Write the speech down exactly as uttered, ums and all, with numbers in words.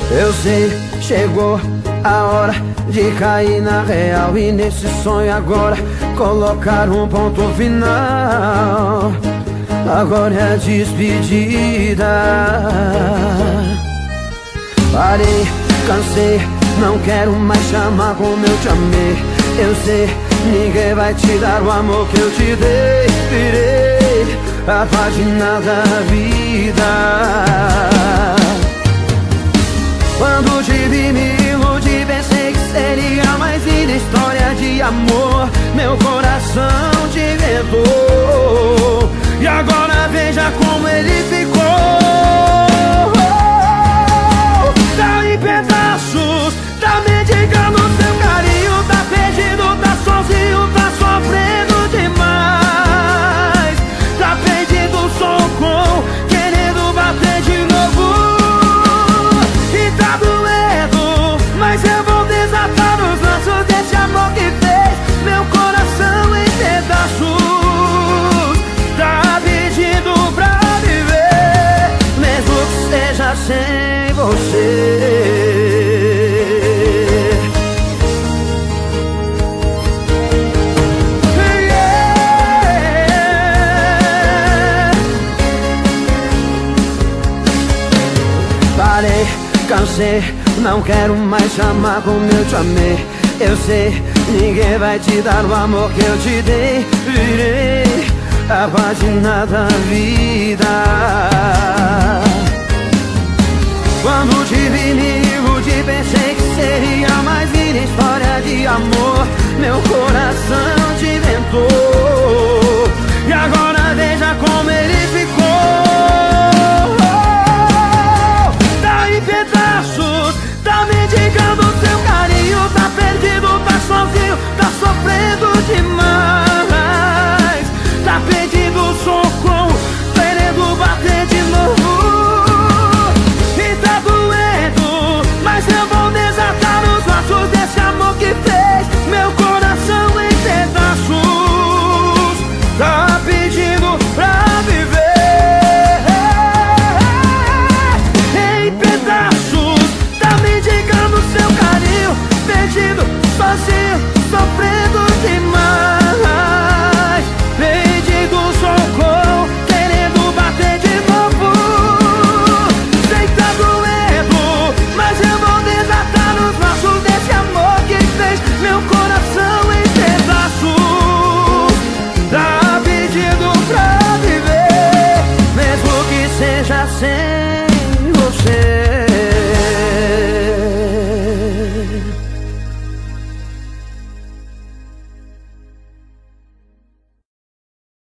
Eu sei, chegou a hora de cair na real, e nesse sonho agora colocar um ponto final. Agora é a despedida. Parei, cansei, não quero mais chamar como eu te amei. Eu sei, ninguém vai te dar o amor que eu te dei. Virei a página da vida. Quando te vi me iludi, pensei que seria mais linda história de amor. Meu coração te inventou, e agora veja como ele ficou. Tá em pedaços, tá mendigando seu carinho, tá perdido, tá sozinho, tá sofrendo demais. Tá pedindo socorro, querendo bater de novo. E tá doendo, mas eu vou desatar os laços desse amor que fez meu coração em pedaços. Tá pedindo pra viver, mesmo que seja sem você. Parei, cansei, não quero mais chamar como eu te amei. Eu sei, ninguém vai te dar o amor que eu te dei. Virei a página da vida. Quando te vi me iludi, pensei que seria mais linda história de amor. Meu coração te inventou, e agora veja como ele ficou. Tá em pedaços, tá mendigando seu carinho, tá perdido, tá sozinho, tá sofrendo demais. Tá pedindo socorro, querendo bater de novo. E tá doendo, mas eu vou desatar os laços desse amor que fez meu coração em pedaços. Tá pedindo pra viver em pedaços, tá mendigando seu carinho, perdido, sozinho, sofrendo demais. Pedindo socorro, querendo bater de novo. Sei que tá doendo, mas eu vou desatar os laços desse amor que fez meu coração em pedaços. Tá pedindo pra viver, mesmo que seja sem